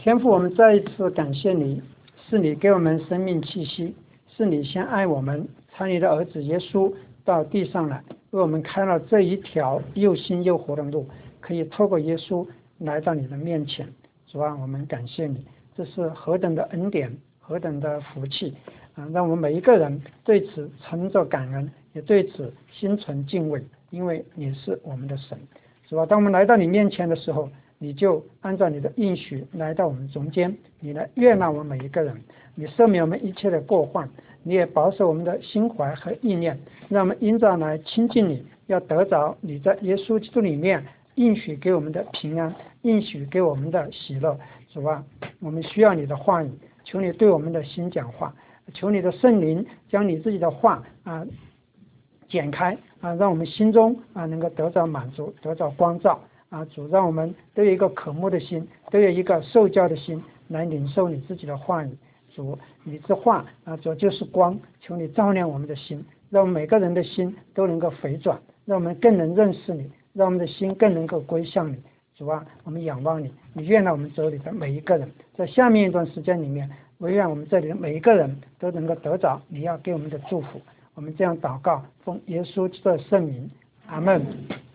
天父，我们再一次感谢你，是你给我们生命气息，是你先爱我们，差你的儿子耶稣到地上来，为我们开了这一条又新又活的路，可以透过耶稣来到你的面前。主啊，我们感谢你，这是何等的恩典，何等的福气啊！让我们每一个人对此存着感恩，也对此心存敬畏，因为你是我们的神。主啊，当我们来到你面前的时候，你就按照你的应许来到我们中间，你来悦纳我们每一个人，你赦免我们一切的过患，你也保守我们的心怀和意念，让我们因着来亲近你，要得着你在耶稣基督里面应许给我们的平安，应许给我们的喜乐。主啊，我们需要你的话语，求你对我们的心讲话，求你的圣灵将你自己的话剪开让我们心中能够得到满足，得到光照主，让我们都有一个渴慕的心，都有一个受教的心，来领受你自己的话语。主，你这话主就是光，求你照亮我们的心，让我们每个人的心都能够回转，让我们更能认识你，让我们的心更能够归向你。主啊，我们仰望你，你愿让我们这里的每一个人，在下面一段时间里面，我愿我们这里的每一个人都能够得着你要给我们的祝福。我们这样祷告，奉耶稣基督的圣名，阿们。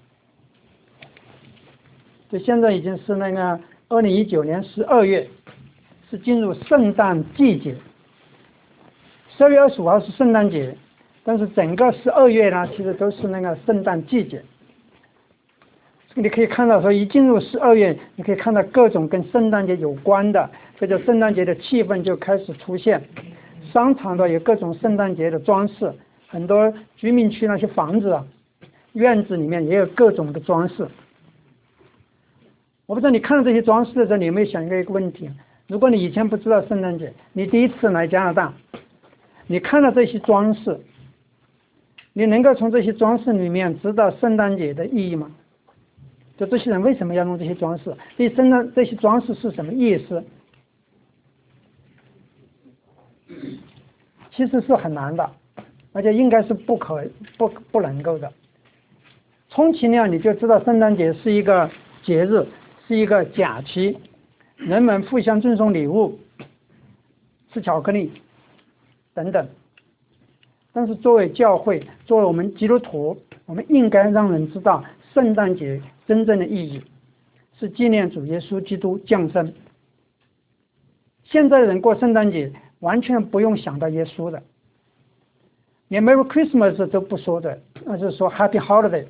就现在已经是那个2019年12月，是进入圣诞季节。12月25号是圣诞节，但是整个12月呢，其实都是那个圣诞季节。你可以看到说，一进入12月，你可以看到各种跟圣诞节有关的，这就圣诞节的气氛就开始出现。商场的有各种圣诞节的装饰，很多居民区那些房子院子里面也有各种的装饰。我不知道你看到这些装饰的时候，你有没有想过一个问题？如果你以前不知道圣诞节，你第一次来加拿大，你看到这些装饰，你能够从这些装饰里面知道圣诞节的意义吗？就这些人为什么要用这些装饰？这些装饰是什么意思？其实是很难的，而且应该是不能够的。充其量你就知道圣诞节是一个节日，是一个假期，人们互相赠送礼物，吃巧克力等等。但是作为教会，作为我们基督徒，我们应该让人知道圣诞节真正的意义是纪念主耶稣基督降生。现在的人过圣诞节完全不用想到耶稣的，连 Merry Christmas 都不说的，那就是说 Happy Holiday。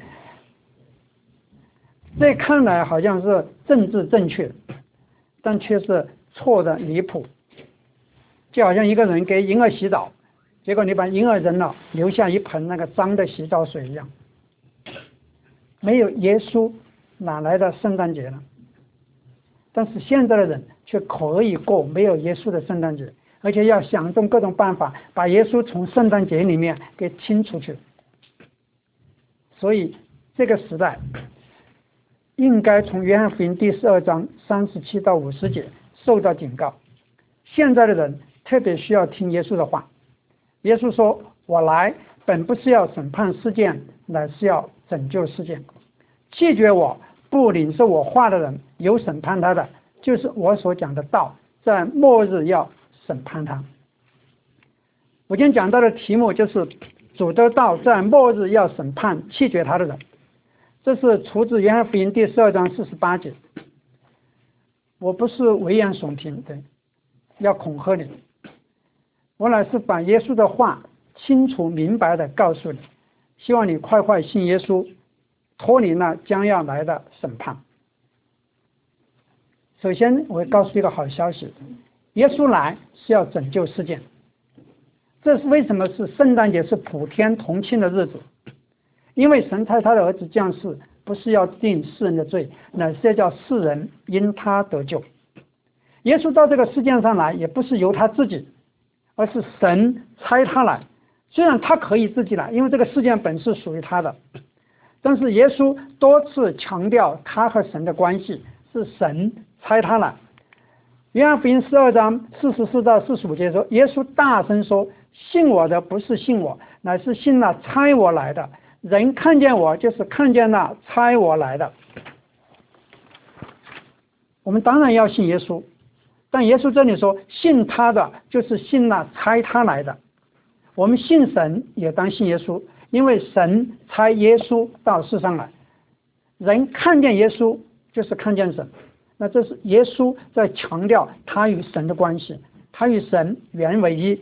这看来好像是政治正确，但却是错的离谱。就好像一个人给婴儿洗澡，结果你把婴儿扔了，留下一盆那个脏的洗澡水一样。没有耶稣，哪来的圣诞节呢？但是现在的人却可以过没有耶稣的圣诞节，而且要想尽各种办法把耶稣从圣诞节里面给清出去。所以这个时代应该从约翰福音第12章37到50节受到警告。现在的人特别需要听耶稣的话。耶稣说，我来本不是要审判世界，乃是要拯救世界。弃绝我不领受我话的人，有审判他的，就是我所讲的道，在末日要审判他。我今天讲到的题目就是主的道在末日要审判弃绝他的人。这是出自约翰福音第12章48节。我不是危言耸听，对，要恐吓你，我乃是把耶稣的话清楚明白的告诉你，希望你快快信耶稣，脱离那将要来的审判。首先我会告诉一个好消息，耶稣来是要拯救世界。这是为什么是圣诞节是普天同庆的日子？因为神差他的儿子降世，不是要定世人的罪，乃是要叫世人因他得救。耶稣到这个世界上来，也不是由他自己，而是神差他来。虽然他可以自己来，因为这个世界本是属于他的，但是耶稣多次强调他和神的关系，是神差他来。约翰福音12章44到45节说，耶稣大声说，信我的不是信我，乃是信那差我来的。人看见我，就是看见那差我来的。我们当然要信耶稣， 但耶稣这里说，信他的就是信那差他来的。我们信神也当信耶稣，因为神差耶稣到世上来。人看见耶稣就是看见神，那这是耶稣在强调他与神的关系，他与神原为一。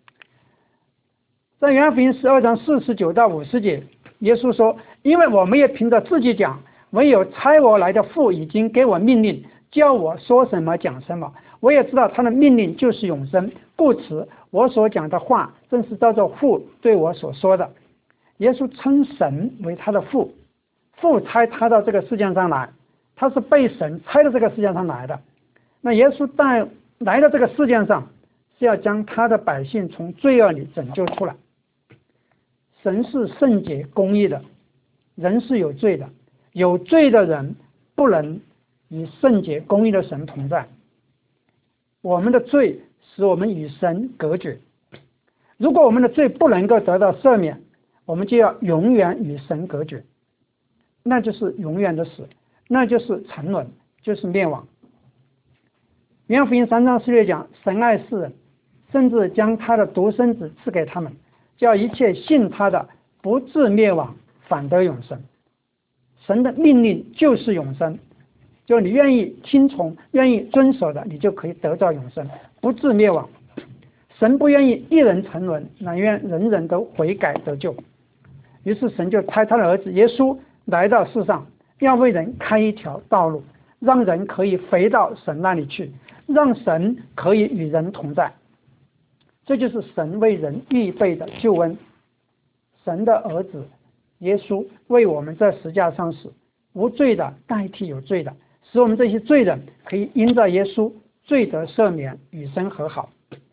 在约翰福音12章49到50节，耶稣说，因为我们也凭着自己讲，唯有差我来的父已经给我命令，叫我说什么讲什么，我也知道他的命令就是永生，故此我所讲的话正是照着父对我所说的。耶稣称神为他的父，父差他到这个世界上来，他是被神差到这个世界上来的。那耶稣来到这个世界上，是要将他的百姓从罪恶里拯救出来。神是圣洁公义的，人是有罪的，有罪的人不能与圣洁公义的神同在。我们的罪使我们与神隔绝，如果我们的罪不能够得到赦免，我们就要永远与神隔绝，那就是永远的死，那就是沉沦，就是灭亡。约翰福音3章16讲，神爱世人，甚至将他的独生子赐给他们，叫一切信他的不至灭亡，反得永生。神的命令就是永生，就你愿意听从、愿意遵守的，你就可以得到永生，不至灭亡。神不愿意一人沉沦，乃愿人人都悔改得救。于是神就差他的儿子耶稣来到世上，要为人开一条道路，让人可以回到神那里去，让神可以与人同在。这就是神为人预备的救恩。神的儿子耶稣为我们在十字架上死，无罪的代替有罪的，使我们这些罪人可以因着耶稣罪得赦免，与神和好。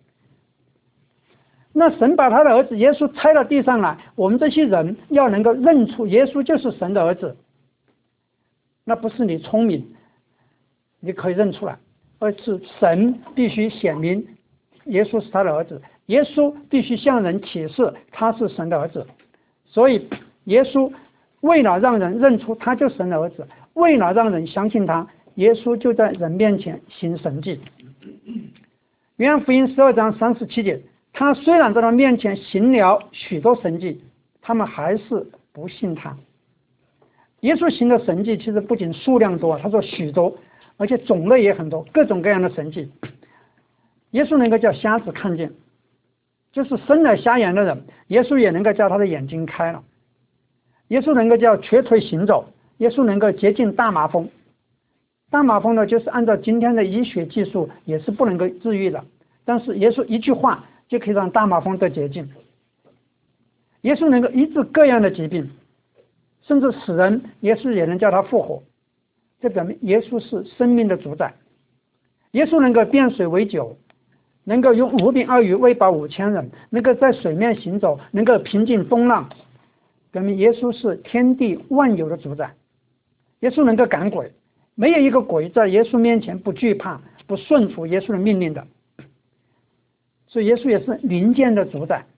那神把他的儿子耶稣差到地上来，我们这些人要能够认出耶稣就是神的儿子，那不是你聪明你可以认出来，而是神必须显明耶稣是他的儿子，耶稣必须向人启示他是神的儿子。所以耶稣为了让人认出他就是神的儿子，为了让人相信他，耶稣就在人面前行神迹。约翰福音12章37节，他虽然在他面前行了许多神迹，他们还是不信他。耶稣行的神迹其实不仅数量多，他说许多，而且种类也很多，各种各样的神迹。耶稣能够叫瞎子看见，就是生了瞎眼的人，耶稣也能够叫他的眼睛开了。耶稣能够叫瘸腿行走，耶稣能够洁净大麻风。大麻风呢，就是按照今天的医学技术也是不能够治愈的，但是耶稣一句话就可以让大麻风得洁净。耶稣能够医治各样的疾病，甚至死人耶稣也能叫他复活，这表明耶稣是生命的主宰。耶稣能够变水为酒，能够用5饼2鱼喂饱5000人，能够在水面行走，能够平静风浪，表明耶稣是天地万有的主宰。耶稣能够赶鬼，没有一个鬼在耶稣面前不惧怕、不顺服耶稣的命令的。所以耶稣也是灵间的主宰。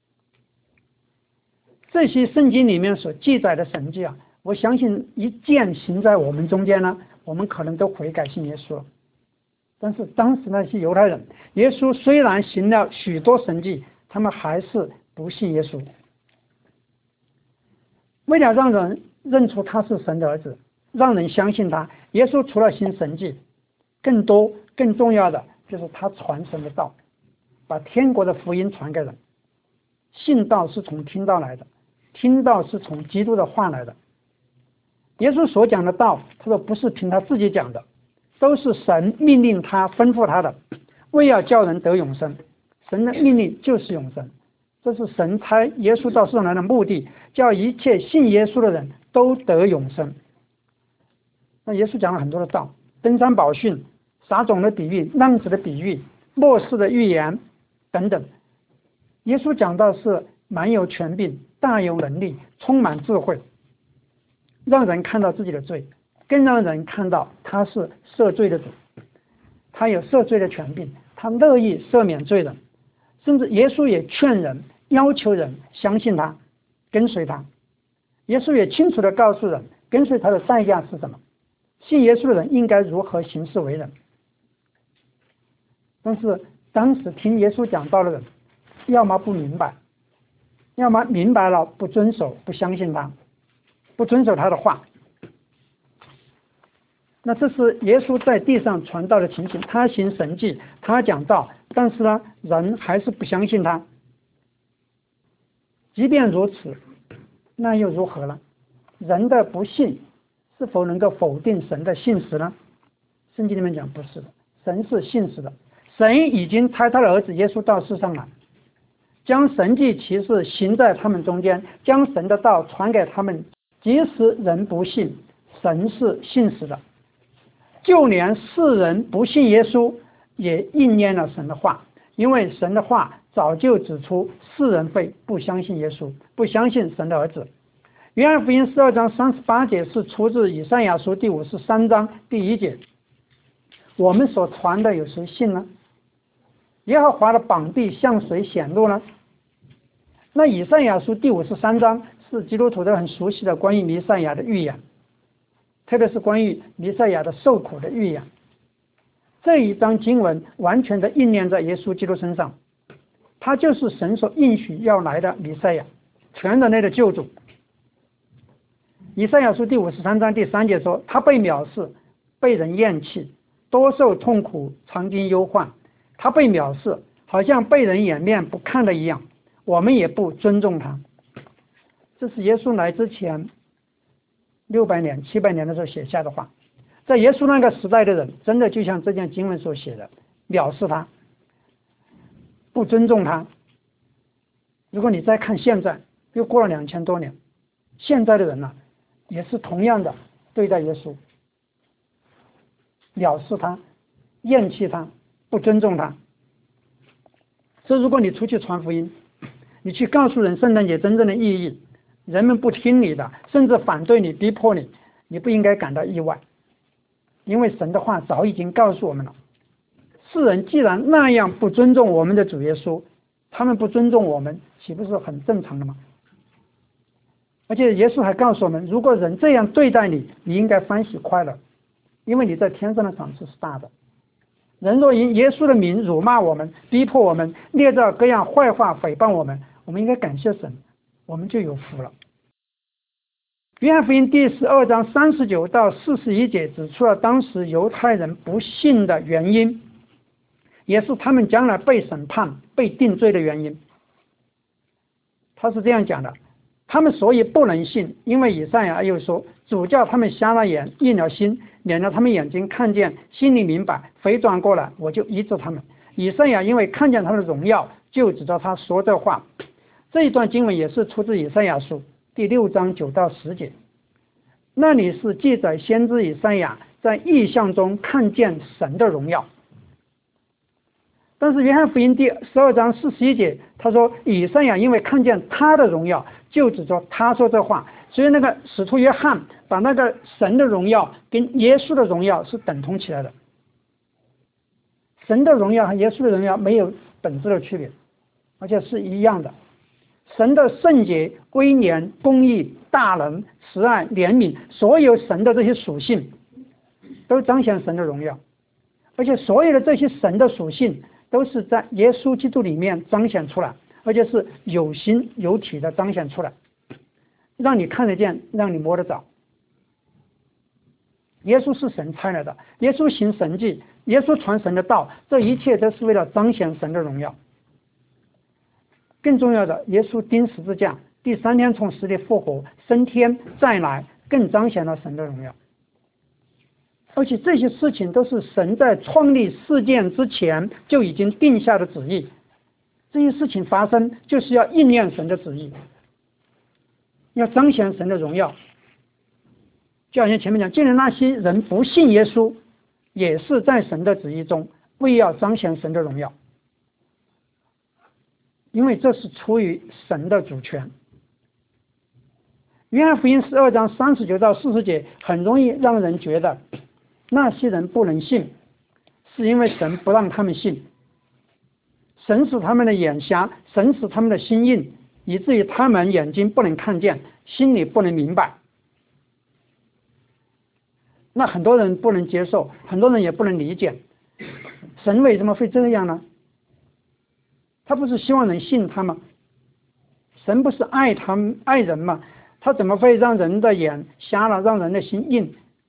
这些圣经里面所记载的神迹啊，我相信一件行在我们中间呢，我们可能都悔改信耶稣了。但是当时那些犹太人，耶稣虽然行了许多神迹，他们还是不信耶稣。为了让人认出他是神的儿子，让人相信他，耶稣除了行神迹，更重要的就是他传神的道，把天国的福音传给人。信道是从听道来的，听道是从基督的话来的。耶稣所讲的道，他说不是凭他自己讲的，都是神命令他吩咐他的，为要叫人得永生。神的命令就是永生，这是神差耶稣到世上来的目的，叫一切信耶稣的人都得永生。那耶稣讲了很多的道，登山宝训、撒种的比喻、浪子的比喻、末世的预言等等。耶稣讲到是满有权柄、大有能力、充满智慧，让人看到自己的罪，更让人看到他是赦罪的主，他有赦罪的权柄，他乐意赦免罪人。甚至耶稣也劝人、要求人相信他，跟随他。耶稣也清楚地告诉人，跟随他的代价是什么，信耶稣的人应该如何行事为人。 但是当时听耶稣讲道的人，要么不明白，要么明白了不遵守，不相信他，不遵守他的话。那这是耶稣在地上传道的情形，他行神迹，他讲道，但是呢，人还是不相信他。即便如此，那又如何呢？人的不信是否能够否定神的信实呢？圣经里面讲不是的，神是信实的。神已经差他的儿子耶稣到世上来，将神迹奇事行在他们中间，将神的道传给他们。即使人不信，神是信实的。就连世人不信耶稣，也应验了神的话，因为神的话早就指出世人会不相信耶稣，不相信神的儿子。约翰福音12章38节是出自以赛亚书第53章第1节。我们所传的有谁信呢？耶和华的膀臂向谁显露呢？那以赛亚书第53章是基督徒都很熟悉的关于弥赛亚的预言，特别是关于弥赛亚的受苦的预言。这一章经文完全的应验在耶稣基督身上，他就是神所应许要来的弥赛亚，全人类的救主。以赛亚书第53章第3节说，他被藐视，被人厌弃，多受痛苦，常经忧患。他被藐视，好像被人掩面不看的一样，我们也不尊重他。这是耶稣来之前600年700年的时候写下的话。在耶稣那个时代的人，真的就像这件经文所写的，藐视他，不尊重他。如果你再看现在，又过了2000多年，现在的人呢，也是同样的对待耶稣，藐视他，厌弃他，不尊重他。所以如果你出去传福音，你去告诉人圣诞节真正的意义，人们不听你的，甚至反对你，逼迫你，你不应该感到意外，因为神的话早已经告诉我们了。世人既然那样不尊重我们的主耶稣，他们不尊重我们，岂不是很正常的吗？而且耶稣还告诉我们，如果人这样对待你，你应该欢喜快乐，因为你在天上的赏赐是大的。人若因耶稣的名辱骂我们，逼迫我们，捏造各样坏话诽谤我们，我们应该感谢神，我们就有福了。约翰福音第12章39到41节指出了当时犹太人不信的原因，也是他们将来被审判、被定罪的原因。他是这样讲的，他们所以不能信，因为以赛亚又说，主叫他们瞎了眼，硬了心，免得他们眼睛看见，心里明白，回转过来，我就医治他们。以赛亚因为看见他的荣耀，就指着他说这话。这一段经文也是出自以赛亚书第6章9到10节。那里是记载先知以赛亚在异象中看见神的荣耀。但是约翰福音第12章41节，他说以赛亚因为看见他的荣耀，就指着他说这话。所以那个使徒约翰把那个神的荣耀跟耶稣的荣耀是等同起来的。神的荣耀和耶稣的荣耀没有本质的区别，而且是一样的。神的圣洁、威严、公义、大能、慈爱、怜悯，所有神的这些属性都彰显神的荣耀，而且所有的这些神的属性都是在耶稣基督里面彰显出来，而且是有形有体的彰显出来，让你看得见，让你摸得着。耶稣是神差来的，耶稣行神迹，耶稣传神的道，这一切都是为了彰显神的荣耀。更重要的，耶稣钉十字架，第3天从死里复活，升天再来，更彰显了神的荣耀。而且这些事情都是神在创立世界之前就已经定下的旨意，这些事情发生就是要应验神的旨意，要彰显神的荣耀。就好像前面讲，既然那些人不信耶稣，也是在神的旨意中，为要彰显神的荣耀，因为这是出于神的主权。约翰福音12章39到40节很容易让人觉得那些人不能信，是因为神不让他们信，神使他们的眼瞎，神使他们的心硬，以至于他们眼睛不能看见，心里不能明白。那很多人不能接受，很多人也不能理解， 神为什么会这样呢？他不是希望人信他吗？神不是爱人吗？他怎么会让人的眼瞎了，让人的心硬？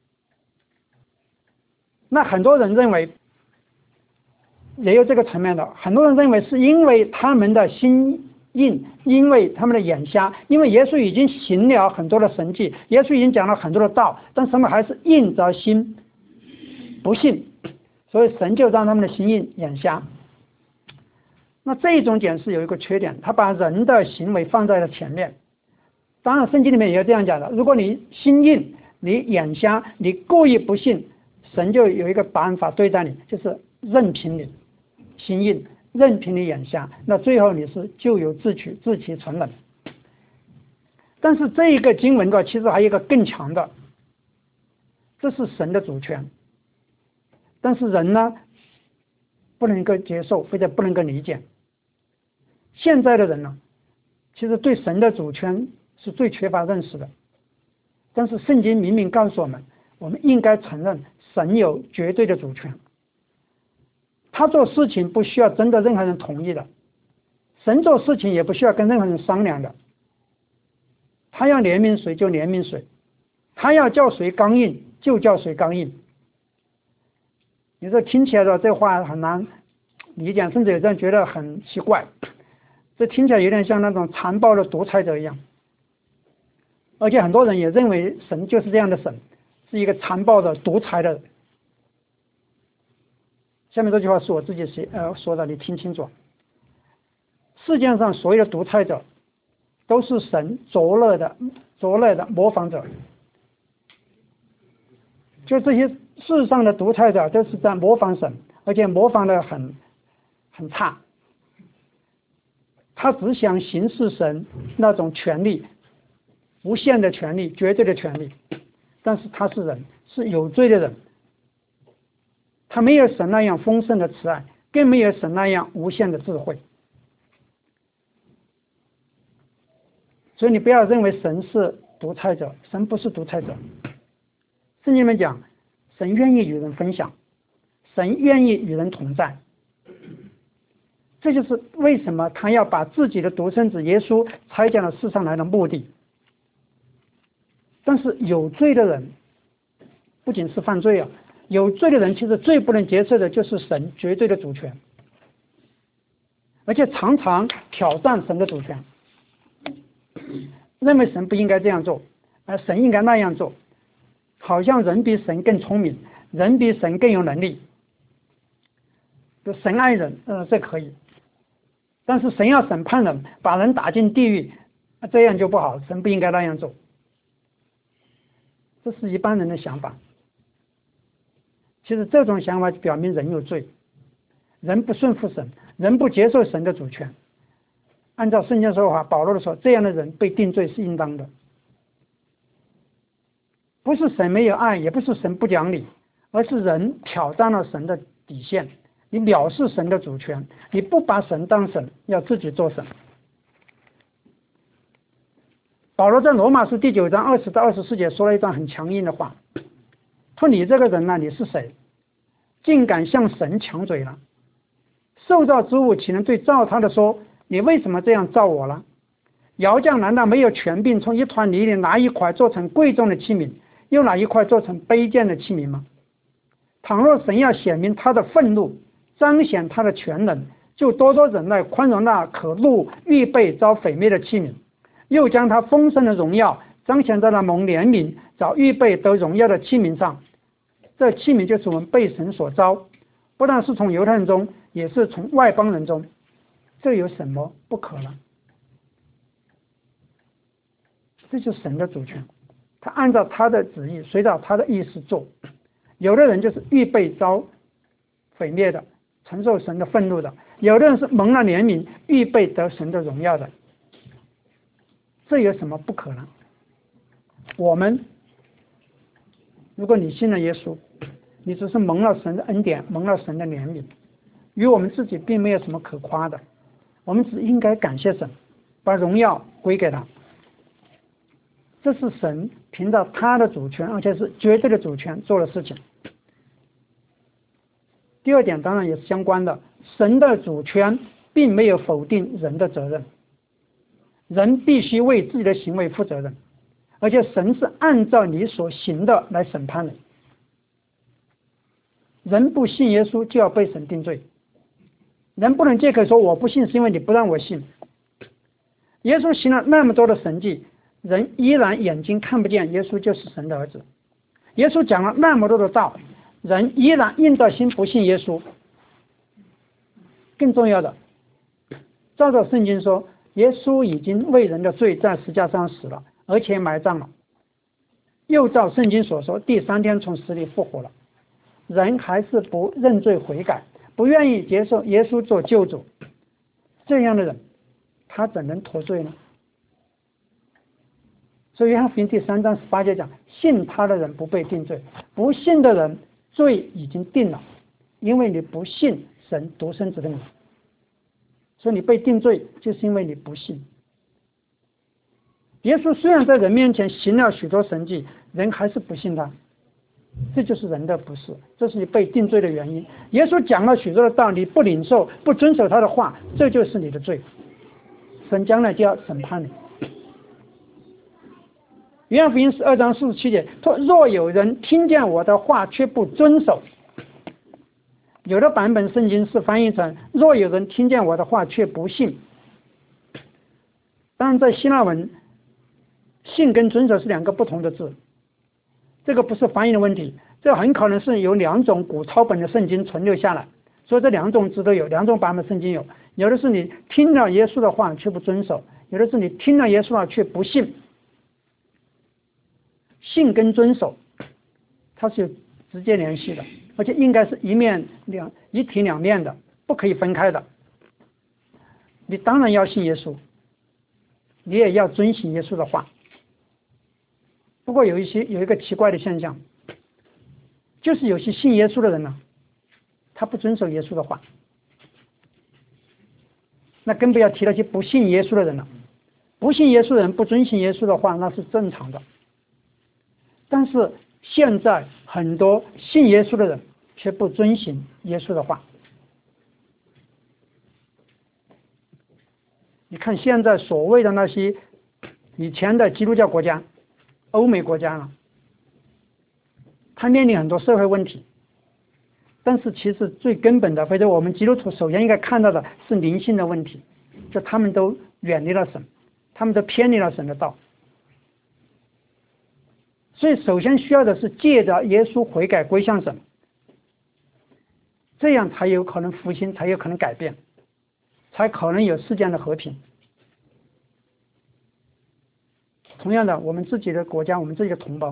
那很多人认为也有这个层面的，很多人认为是因为他们的心硬，因为他们的眼瞎，因为耶稣已经行了很多的神迹，耶稣已经讲了很多的道，但他们还是硬着心不信，所以神就让他们的心硬眼瞎。那这种解释有一个缺点，他把人的行为放在了前面。当然圣经里面也有这样讲的，如果你心硬，你眼瞎，你故意不信，神就有一个办法对待你，就是任凭你心硬，任凭你眼瞎，那最后你是咎由自取，自取沉沦。但是这一个经文的其实还有一个更强的，这是神的主权，但是人呢不能够接受或者不能够理解。现在的人呢，其实对神的主权是最缺乏认识的，但是圣经明明告诉我们，我们应该承认神有绝对的主权，他做事情不需要征得任何人同意的，神做事情也不需要跟任何人商量的，他要怜悯谁就怜悯谁，他要叫谁刚硬就叫谁刚硬。你说听起来的这话很难理解，甚至有人觉得很奇怪，这听起来有点像那种残暴的独裁者一样，而且很多人也认为神就是这样的神，是一个残暴的独裁的。下面这句话是我自己说的，你听清楚。世界上所有的独裁者都是神作恶的模仿者，就这些世上的独裁者都是在模仿神，而且模仿的很差。他只想行使神那种权利，无限的权利，绝对的权利，但是他是人，是有罪的人，他没有神那样丰盛的慈爱，更没有神那样无限的智慧。所以你不要认为神是独裁者，神不是独裁者。圣经里面讲，神愿意与人分享，神愿意与人同在。这就是为什么他要把自己的独生子耶稣差遣到世上来的目的。但是有罪的人不仅是犯罪啊，有罪的人其实最不能接受的就是神绝对的主权，而且常常挑战神的主权，认为神不应该这样做，而神应该那样做，好像人比神更聪明，人比神更有能力，就神爱人，这可以，但是神要审判人，把人打进地狱，这样就不好，神不应该那样做。这是一般人的想法。其实这种想法表明人有罪，人不顺服神，人不接受神的主权。按照圣经说法，保罗说，这样的人被定罪是应当的。不是神没有爱，也不是神不讲理，而是人挑战了神的底线，你藐视神的主权，你不把神当神，要自己做神。保罗在罗马书第9章20到24节说了一段很强硬的话，说你这个人呢，你是谁，竟敢向神抢嘴了？受造之物岂能对造他的说，你为什么这样造我了？窑匠难道没有权柄从一团泥里拿一块做成贵重的器皿，又拿一块做成卑贱的器皿吗？倘若神要显明他的愤怒，彰显他的全能，就多多忍耐，宽容那可怒预备遭毁灭的器皿，又将他丰盛的荣耀彰显在那蒙怜悯早预备得荣耀的器皿上。这器皿就是我们被神所召，不但是从犹太人中，也是从外邦人中。这有什么不可呢？这就是神的主权，他按照他的旨意，随着他的意思做。有的人就是预备遭毁灭的，承受神的愤怒的；有的人是蒙了怜悯，预备得神的荣耀的。这有什么不可能？我们，如果你信了耶稣，你只是蒙了神的恩典，蒙了神的怜悯，与我们自己并没有什么可夸的，我们只应该感谢神，把荣耀归给他。这是神凭着他的主权，而且是绝对的主权做的事情。 第二点当然也是相关的，神的主权并没有否定人的责任，人必须为自己的行为负责任，而且神是按照你所行的来审判你。人不信耶稣就要被神定罪，人不能借口说我不信是因为你不让我信。耶稣行了那么多的神迹，人依然眼睛看不见耶稣就是神的儿子。耶稣讲了那么多的道，人依然硬着心不信耶稣。更重要的，照着圣经说，耶稣已经为人的罪在十字架上死了，而且埋葬了，又照圣经所说，第3天从死里复活了。人还是不认罪悔改，不愿意接受耶稣做救主，这样的人他怎能脱罪呢？所以约翰福音第3章18节讲，信他的人不被定罪，不信的人罪已经定了，因为你不信神独生子的名，所以你被定罪就是因为你不信。耶稣虽然在人面前行了许多神迹，人还是不信他，这就是人的不是，这是你被定罪的原因。耶稣讲了许多的道理，不领受不遵守他的话，这就是你的罪，神将来就要审判你。约翰福音12章47节说，若有人听见我的话却不遵守，有的版本圣经是翻译成若有人听见我的话却不信。当然在希腊文，信跟遵守是2个不同的字，这个不是翻译的问题，这很可能是有2种古抄本的圣经存留下来，所以这2种字都有，2种版本圣经有，有的是你听了耶稣的话却不遵守，有的是你听了耶稣的话却不信。信跟遵守它是有直接联系的，而且应该是一体两面的，不可以分开的。你当然要信耶稣，你也要遵行耶稣的话。不过有一个奇怪的现象，就是有些信耶稣的人呢，他不遵守耶稣的话，那更不要提那些不信耶稣的人了。不信耶稣的人不遵行耶稣的话，那是正常的。但是现在很多信耶稣的人却不遵行耶稣的话。你看现在所谓的那些以前的基督教国家，欧美国家啊，它面临很多社会问题，但是其实最根本的，或者我们基督徒首先应该看到的是灵性的问题，就他们都远离了神，他们都偏离了神的道。所以首先需要的是借着耶稣悔改归向神，这样才有可能复兴，才有可能改变，才可能有世间的和平。同样的，我们自己的国家，我们自己的同胞，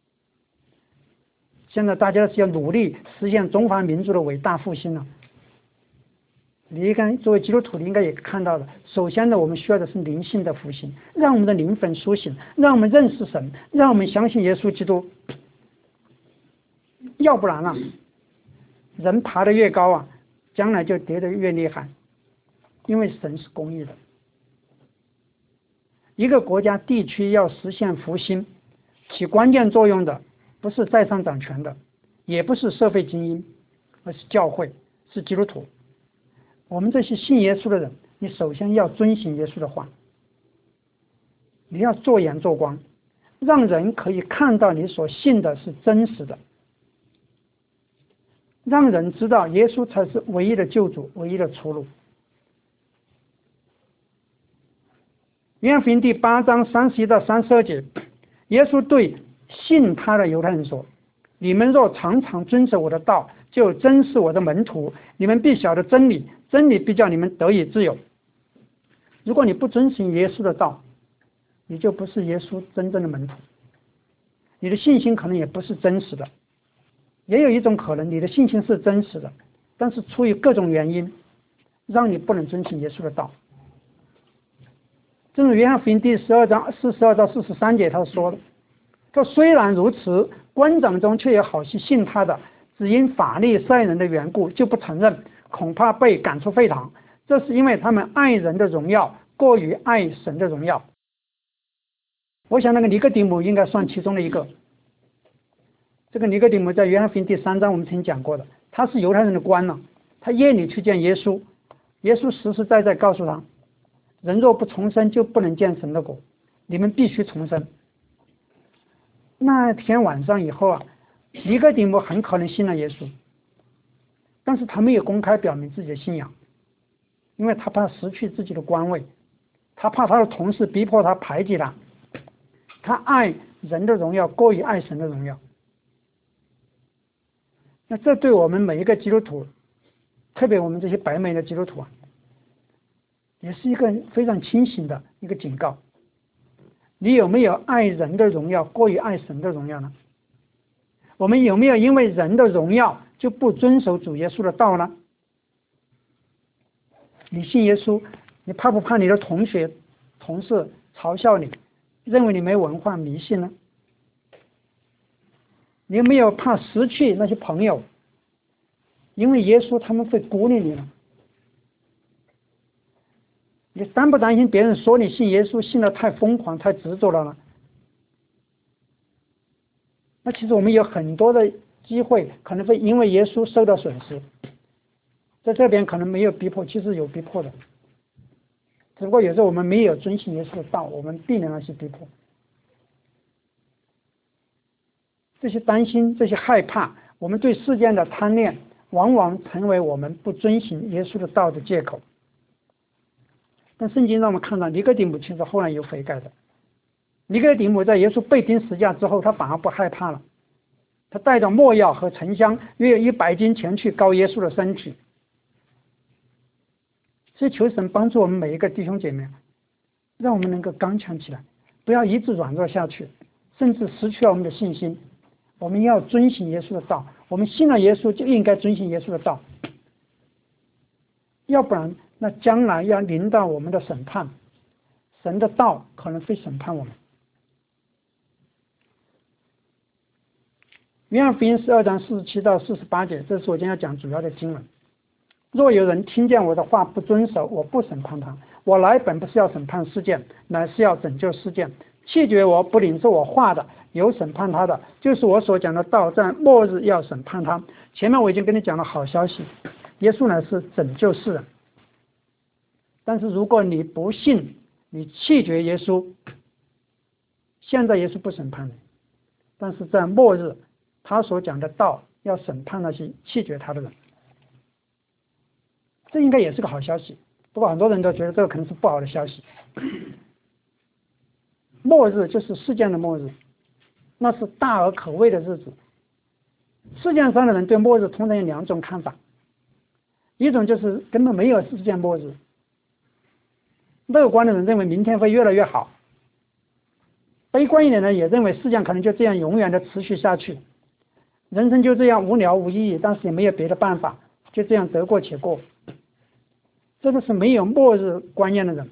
现在大家是要努力实现中华民族的伟大复兴了。你应该作为基督徒，你应该也看到了，首先呢，我们需要的是灵性的复兴，让我们的灵魂苏醒，让我们认识神，让我们相信耶稣基督。要不然啊，人爬得越高啊，将来就跌得越厉害，因为神是公义的。一个国家地区要实现复兴，起关键作用的不是在上掌权的，也不是社会精英，而是教会，是基督徒。我们这些信耶稣的人，你首先要遵行耶稣的话，你要做盐做光，让人可以看到你所信的是真实的，让人知道耶稣才是唯一的救主，唯一的出路。约翰福音第8章31到32节，耶稣对信他的犹太人说，你们若常常遵守我的道，就真是我的门徒，你们必晓得真理，真理必叫你们得以自由。如果你不遵行耶稣的道，你就不是耶稣真正的门徒，你的信心可能也不是真实的。也有一种可能，你的信心是真实的，但是出于各种原因，让你不能遵行耶稣的道。正如约翰福音第12章42到43节他说的，说虽然如此，官长中却有好些信他的，只因法利赛人的缘故就不承认，恐怕被赶出会堂。这是因为他们爱人的荣耀过于爱神的荣耀。我想那个尼哥底母应该算其中的一个。这个尼哥底母在约翰福音第3章我们曾经讲过的， 他是犹太人的官了，他夜里去见耶稣，耶稣实实在在告诉他，人若不重生就不能见神的国，你们必须重生。那天晚上以后啊，尼哥底母很可能信了耶稣，但是他没有公开表明自己的信仰，因为他怕失去自己的官位，他怕他的同事逼迫他排挤他，他爱人的荣耀过于爱神的荣耀。那这对我们每一个基督徒，特别我们这些白眉的基督徒啊，也是一个非常清醒的一个警告。你有没有爱人的荣耀过于爱神的荣耀呢？我们有没有因为人的荣耀就不遵守主耶稣的道呢？你信耶稣，你怕不怕你的同学同事嘲笑你，认为你没文化迷信呢？你有没有怕失去那些朋友，因为耶稣他们会孤立你呢？你担不担心别人说你信耶稣信得太疯狂太执着了呢？那其实我们有很多的机会可能会因为耶稣受到损失，在这边可能没有逼迫，其实有逼迫的，只不过有时候我们没有遵循耶稣的道，我们避免那些逼迫。这些担心，这些害怕，我们对世间的贪恋，往往成为我们不遵循耶稣的道的借口。但圣经让我们看到尼哥底母其实后来有悔改的。尼哥底母在耶稣被钉十字架之后，他反而不害怕了，他带着没药和沉香约100斤前去膏耶稣的身体。所以求神帮助我们每一个弟兄姐妹，让我们能够刚强起来，不要一直软弱下去，甚至失去了我们的信心。我们要遵循耶稣的道，我们信了耶稣就应该遵循耶稣的道，要不然那将来要临到我们的审判，神的道可能会审判我们。约翰福音12章47到48节，这是我今天要讲主要的经文。若有人听见我的话不遵守，我不审判他。我来本不是要审判世界，乃是要拯救世界。弃绝我不领受我话的，有审判他的，就是我所讲的道，在末日要审判他。前面我已经跟你讲了好消息，耶稣乃是拯救世人。但是如果你不信，你弃绝耶稣，现在耶稣不审判你，但是在末日他所讲的道要审判那些弃绝他的人。这应该也是个好消息，不过很多人都觉得这个可能是不好的消息。末日就是世界的末日，那是大而可畏的日子。世界上的人对末日通常有2种看法，一种就是根本没有世界末日，乐观的人认为明天会越来越好，悲观一点的也认为世界可能就这样永远的持续下去，人生就这样无聊无意义，但是也没有别的办法，就这样得过且过。这个是没有末日观念的人。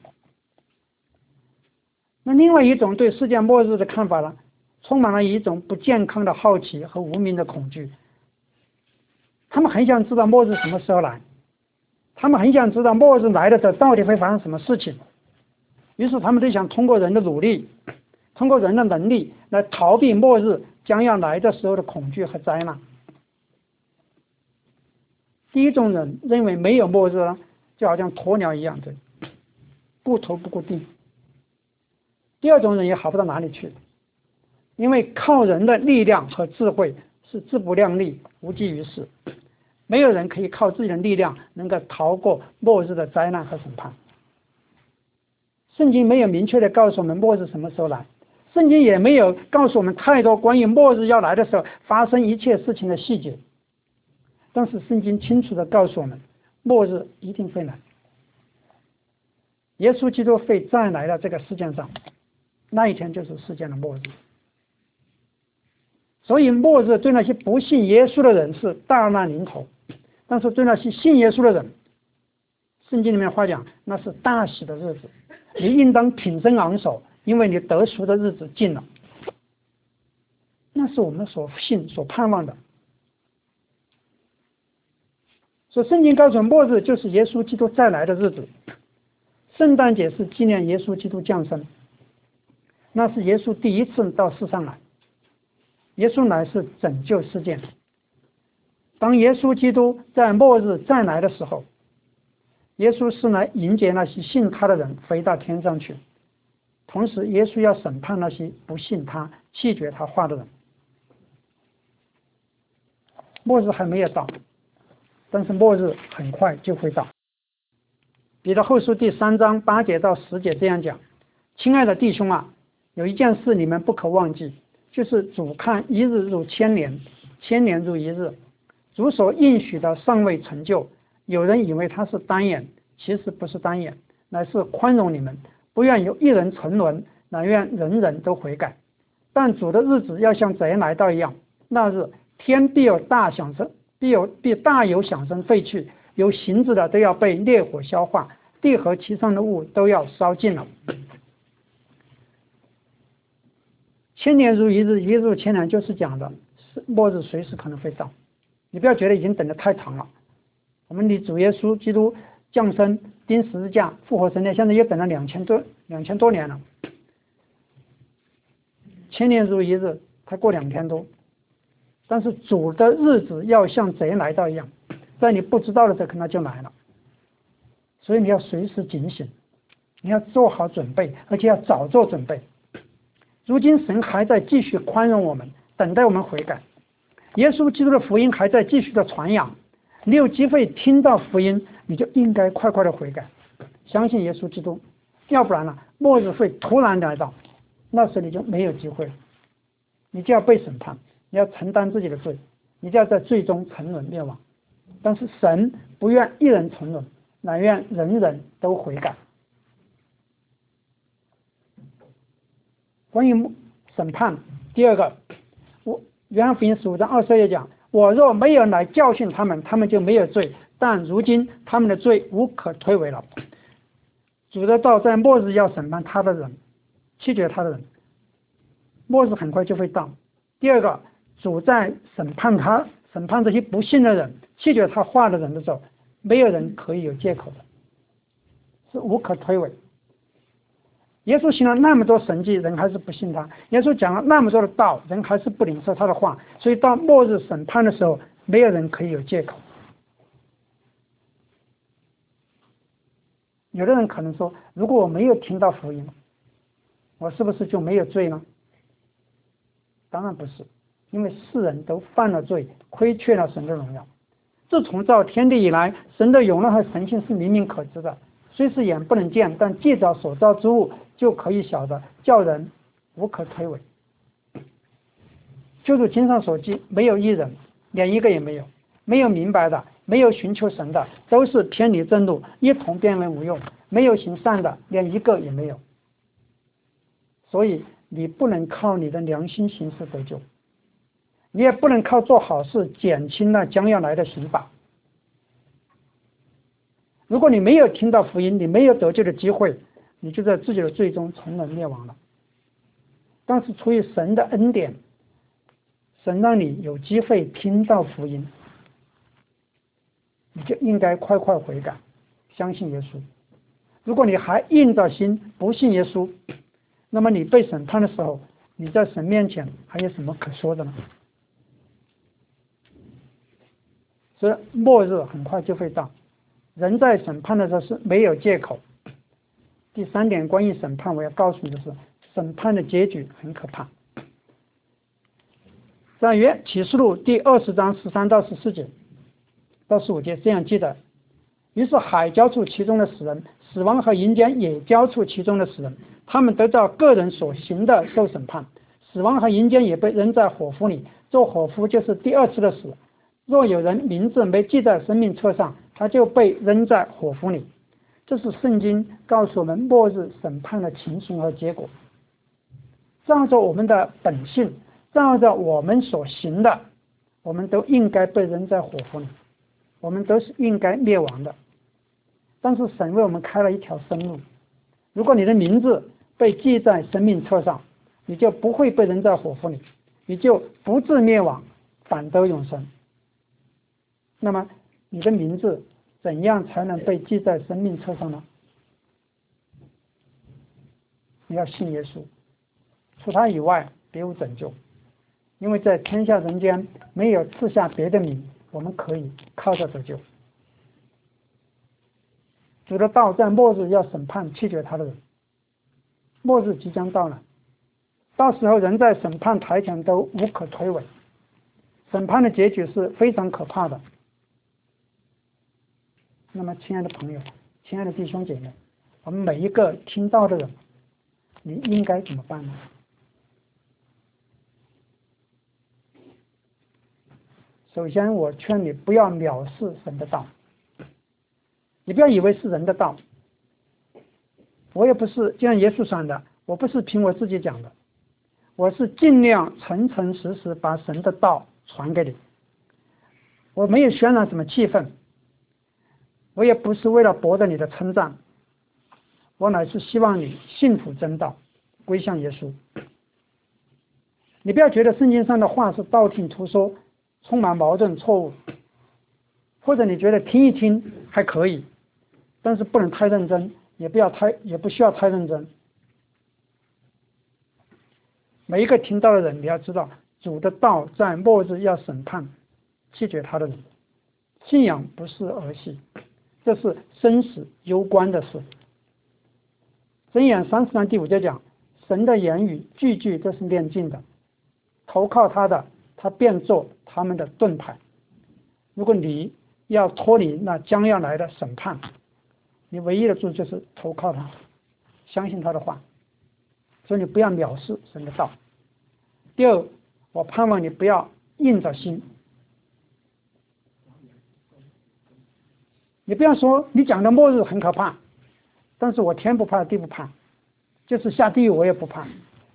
那另外一种对世界末日的看法呢，充满了一种不健康的好奇和无名的恐惧。他们很想知道末日什么时候来，他们很想知道末日来的时候到底会发生什么事情，于是他们就想通过人的努力，通过人的能力来逃避末日将要来的时候的恐惧和灾难。第一种人认为没有末日了，就好像鸵鸟一样的顾头不顾腚。第二种人也好不到哪里去，因为靠人的力量和智慧是自不量力，无济于事。没有人可以靠自己的力量能够逃过末日的灾难和审判。圣经没有明确的告诉我们末日什么时候来，圣经也没有告诉我们太多关于末日要来的时候发生一切事情的细节，但是圣经清楚的告诉我们，末日一定会来，耶稣基督会再来到这个世界上，那一天就是世界的末日。所以末日对那些不信耶稣的人是大难临头，但是对那些信耶稣的人，圣经里面话讲，那是大喜的日子，你应当挺身昂首，因为你得赎的日子近了。那是我们所信所盼望的。所以圣经告诉我们，末日就是耶稣基督再来的日子。圣诞节是纪念耶稣基督降生，那是耶稣第一次到世上来，耶稣来是拯救世界。 当耶稣基督在末日再来的时候，耶稣是来迎接那些信他的人回到天上去，同时耶稣要审判那些不信他、弃绝他话的人。末日还没有到，但是末日很快就会到。彼得后书第3章8节到10节这样讲：亲爱的弟兄啊，有一件事你们不可忘记，就是主看一日如千年，千年如一日。主所应许的尚未成就，有人以为他是单眼，其实不是单眼，乃是宽容你们，不愿有一人沉沦，乃愿人人都悔改。但主的日子要像贼来到一样，那日天必大有响声废去，有形质的都要被烈火消化，地和其上的物都要烧尽了。千年如一日，一日如千年，就是讲的末日随时可能会到。你不要觉得已经等得太长了，我们离主耶稣基督降生、钉十字架、复活升天，现在又等了2000多年了。千年如一日，才过2天多。但是主的日子要像贼来到一样，在你不知道的时候，可能就来了。所以你要随时警醒，你要做好准备，而且要早做准备。如今神还在继续宽容我们，等待我们悔改。耶稣基督的福音还在继续的传扬，你有机会听到福音，你就应该快快的悔改，相信耶稣基督，要不然呢，末日会突然来到，那时你就没有机会了，你就要被审判，你要承担自己的罪，你就要在罪中沉沦灭亡。但是神不愿一人沉沦，乃愿人人都悔改。关于审判，第二个，约翰福音15章22节讲：我若没有来教训他们，他们就没有罪，但如今他们的罪无可推诿了。主的道在末日要审判他的人，弃绝他的人，末日很快就会到。第二个，主在审判这些不信的人、弃绝他话的人的时候，没有人可以有借口的，是无可推诿。耶稣行了那么多神迹，人还是不信他；耶稣讲了那么多的道，人还是不领受他的话。所以到末日审判的时候，没有人可以有借口。有的人可能说，如果我没有听到福音，我是不是就没有罪呢？当然不是，因为世人都犯了罪，亏缺了神的荣耀。自从造天地以来，神的永乐和神性是明明可知的，虽是眼不能见，但借着所造之物就可以晓得，叫人无可推诿。就如经上所记，没有一人，连一个也没有，没有明白的，没有寻求神的，都是偏离正路，一同变为无用，没有行善的，连一个也没有。所以你不能靠你的良心行事得救，你也不能靠做好事减轻了将要来的刑罚。如果你没有听到福音，你没有得救的机会，你就在自己的罪中沉沦灭亡了。但是出于神的恩典，神让你有机会听到福音，你就应该快快悔改，相信耶稣。如果你还硬着心不信耶稣，那么你被审判的时候，你在神面前还有什么可说的呢？所以末日很快就会到，人在审判的时候是没有借口。第3点，关于审判，我要告诉你的是，审判的结局很可怕。在启示录第20章13到14节到15节这样记载：于是海交出其中的死人，死亡和阴间也交出其中的死人，他们得照个人所行的受审判。死亡和阴间也被扔在火湖里，做火湖就是第2次的死。若有人名字没记在生命册上，他就被扔在火湖里。这是圣经告诉我们末日审判的情形和结果。照着我们的本性，照着我们所行的，我们都应该被扔在火湖里，我们都是应该灭亡的。但是神为我们开了一条生路，如果你的名字被记在生命册上，你就不会被扔在火湖里，你就不致灭亡，反得永生。那么你的名字怎样才能被记在生命册上呢？你要信耶稣，除他以外别无拯救，因为在天下人间没有赐下别的名， 我们可以靠着得救。主的道在末日要审判弃绝他的人，末日即将到了，到时候人在审判台前都无可推诿，审判的结局是非常可怕的。那么亲爱的朋友，亲爱的弟兄姐妹，我们每一个听到的人，你应该怎么办呢？首先我劝你不要藐视神的道，你不要以为是人的道，我也不是就像耶稣说的，我不是凭我自己讲的，我是尽量诚诚实实把神的道传给你，我没有渲染什么气氛，我也不是为了博得你的称赞，我乃是希望你信服真道，归向耶稣。你不要觉得圣经上的话是道听途说，充满矛盾错误，或者你觉得听一听还可以，但是不能太认真，也不需要太认真。每一个听到的人，你要知道，主的道在末日要审判弃绝他的人。信仰不是儿戏，这是生死攸关的事。箴言30章第5节讲，神的言语句句都是炼净的，投靠他的，他便做他们的盾牌。如果你要脱离那将要来的审判，你唯一的做就是投靠他，相信他的话。所以你不要藐视神的道。第二，我盼望你不要硬着心，你不要说你讲的末日很可怕，但是我天不怕地不怕，就是下地狱我也不怕。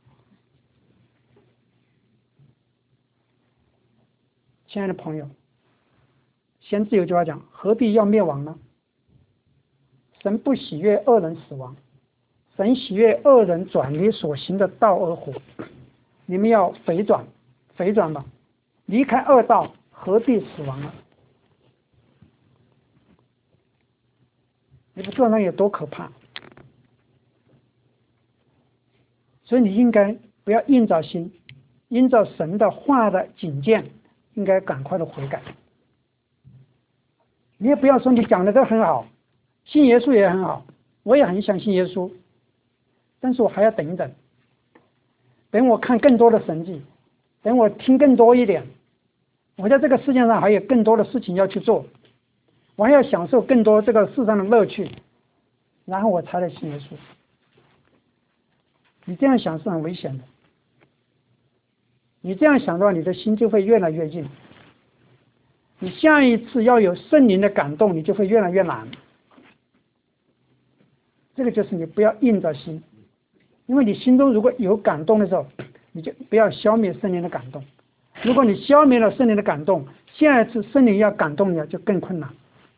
亲爱的朋友，先知有句话讲，何必要灭亡呢？神不喜悦恶人死亡，神喜悦恶人转离所行的道而活。你们要回转吧，离开恶道，何必死亡呢？你不知道那有多可怕，所以你应该不要硬着心，因着神的话的警戒，应该赶快的悔改。你也不要说你讲的都很好，信耶稣也很好，我也很想信耶稣，但是我还要等一等，等我看更多的神迹，等我听更多一点，我在这个世界上还有更多的事情要去做，我还要享受更多这个世上的乐趣，然后我才来信耶稣。你这样想是很危险的，你这样想的话，你的心就会越来越硬，你下一次要有圣灵的感动，你就会越来越难。这个就是你不要硬着心，因为你心中如果有感动的时候，你就不要消灭圣灵的感动。如果你消灭了圣灵的感动，下一次圣灵要感动你就更困难。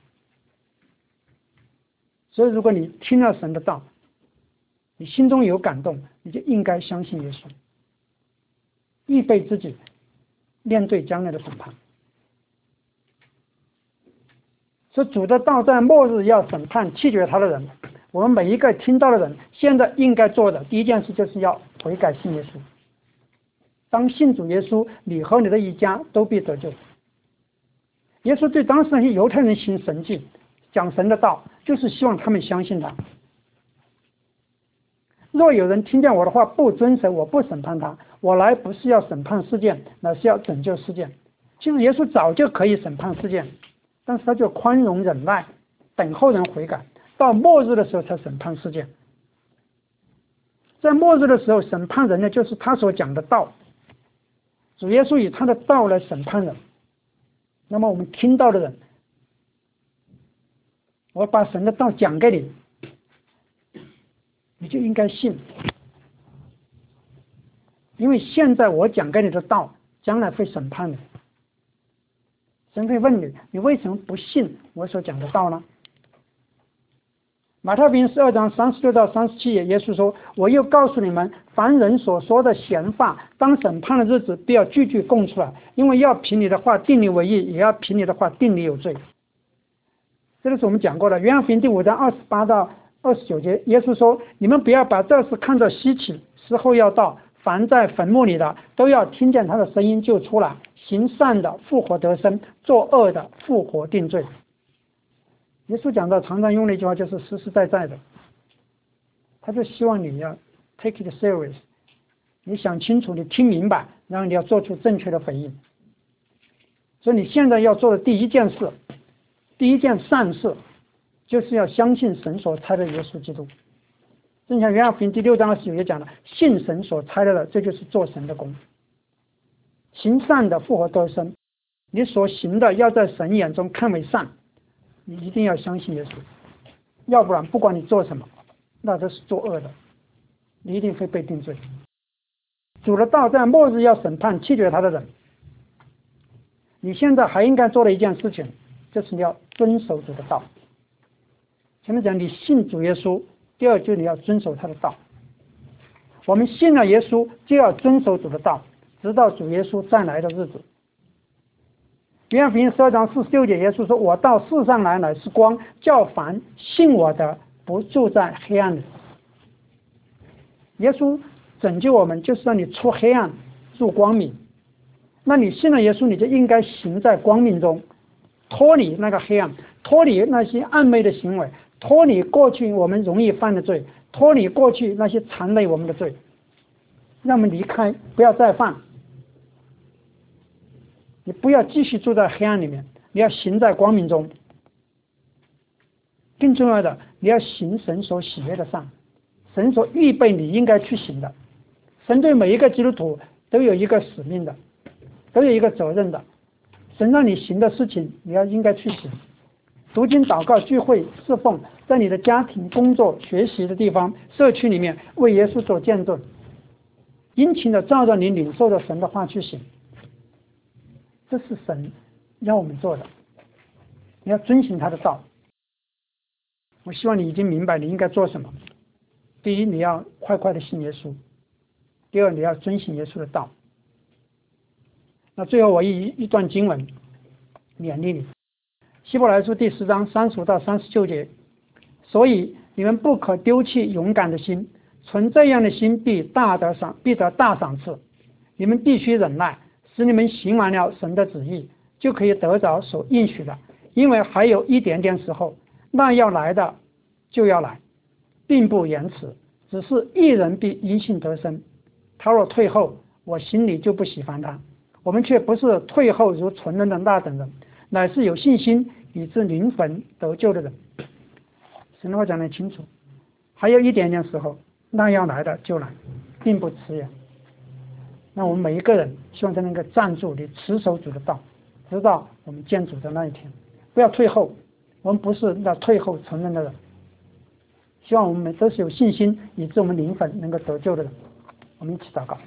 所以如果你听了神的道，你心中有感动，你就应该相信耶稣，预备自己面对将来的审判。所以主的道在末日要审判弃绝他的人。我们每一个听到的人，现在应该做的第一件事就是要悔改信耶稣。当信主耶稣，你和你的一家都必得救。耶稣对当时那些犹太人行神迹，讲神的道，就是希望他们相信他。若有人听见我的话不遵守，我不审判他。我来不是要审判世界，乃是要拯救世界。其实耶稣早就可以审判世界，但是他就宽容忍耐，等候人悔改，到末日的时候才审判世界。在末日的时候审判人呢，就是他所讲的道。主耶稣以他的道来审判人。那么我们听到的人，我把神的道讲给你，你就应该信，因为现在我讲给你的道，将来会审判你。神会问你，你为什么不信我所讲的道呢？马太福音12章36到37节，耶稣说，我又告诉你们，凡人所说的闲话，当审判的日子必要句句供出来，因为要凭你的话定你为义，也要凭你的话定你有罪。这个是我们讲过的，约翰福音第5章28到29节，耶稣说，你们不要把这事看作稀奇，时候要到， 凡在坟墓里的都要听见他的声音就出来，行善的复活得生，作恶的复活定罪。耶稣讲到常常用的一句话就是实实在在的，他就希望你要 take it serious， 你想清楚，你听明白，然后你要做出正确的回应。所以你现在要做的第一件事，第一件善事，就是要相信神所差的耶稣基督。正像约翰福音第6章29节讲的，信神所差来的，这就是做神的工。行善的复活得生，你所行的要在神眼中看为善，你一定要相信耶稣，要不然不管你做什么，那都是作恶的，你一定会被定罪。主的道在末日要审判弃绝他的人。你现在还应该做的一件事情，就是你要遵守主的道。前面讲你信主耶稣，第二就是你要遵守他的道。我们信了耶稣，就要遵守主的道，直到主耶稣再来的日子。约翰福音12章46节，耶稣说：“我到世上来乃是光，叫凡信我的不住在黑暗里。”耶稣拯救我们，就是让你出黑暗入光明。那你信了耶稣，你就应该行在光明中，脱离那个黑暗，脱离那些暗昧的行为，脱离过去我们容易犯的罪，脱离过去那些缠累我们的罪，让我们离开，不要再犯。你不要继续住在黑暗里面，你要行在光明中。更重要的，你要行神所喜悦的善，神所预备你应该去行的。神对每一个基督徒都有一个使命的，都有一个责任的。神让你行的事情，你要应该去行。读经、祷告、聚会、侍奉，在你的家庭、工作、学习的地方、社区里面，为耶稣做见证，殷勤的照着你领受的神的话去行。这是神要我们做的，你要遵行他的道。我希望你已经明白你应该做什么。第一，你要快快的信耶稣；第二，你要遵行耶稣的道。那最后我一段经文勉励你，希伯来书第10章35到39节，所以你们不可丢弃勇敢的心，存这样的心必得大赏赐。你们必须忍耐，使你们行完了神的旨意，就可以得着所应许的。因为还有一点点时候，那要来的就要来，并不延迟。只是一人必因信得生，他若退后，我心里就不喜欢他。我们却不是退后如蠢人的那等人，乃是有信心以致灵魂得救的人。神的话讲得清楚，还有一点点时候，那要来的就来，并不迟延。那我们每一个人希望他能够站住，你持守主的道，直到我们见主的那一天，不要退后。我们不是那退后成人的人，希望我们都是有信心以致我们灵魂能够得救的人。我们一起祷告。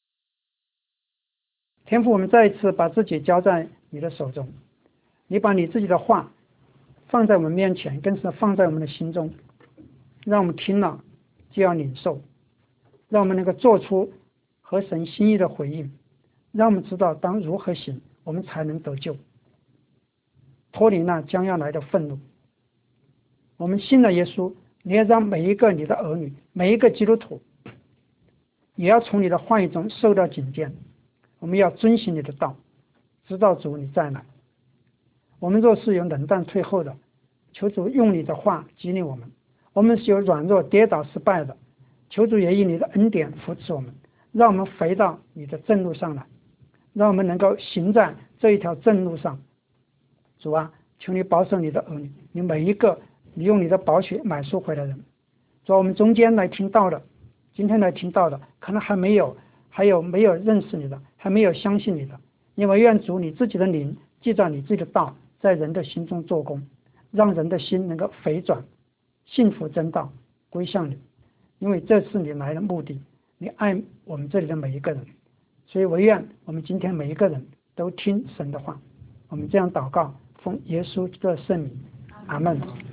天父，我们再一次把自己交在你的手中，你把你自己的话放在我们面前，更是放在我们的心中，让我们听了就要领受，让我们能够做出合神心意的回应，让我们知道当如何行，我们才能得救，脱离那将要来的愤怒。我们信了耶稣，你要让每一个你的儿女，每一个基督徒也要从你的话语中受到警戒。我们要遵行你的道，直到主你再来。我们若是有冷淡退后的，求主用你的话激励我们；我们是有软弱跌倒失败的，求主也以你的恩典扶持我们，让我们回到你的正路上来，让我们能够行在这一条正路上。主啊，求你保守你的儿女，你每一个你用你的宝血买赎回来的人。主啊，我们中间来听到的，今天来听到的，可能还没有认识你的，还没有相信你的，因为愿主你自己的灵记在你自己的道，在人的心中做工，让人的心能够回转，信服真道，归向你。因为这是你来的目的，你爱我们这里的每一个人，所以我愿我们今天每一个人都听神的话。我们这样祷告，奉耶稣的圣名，阿们。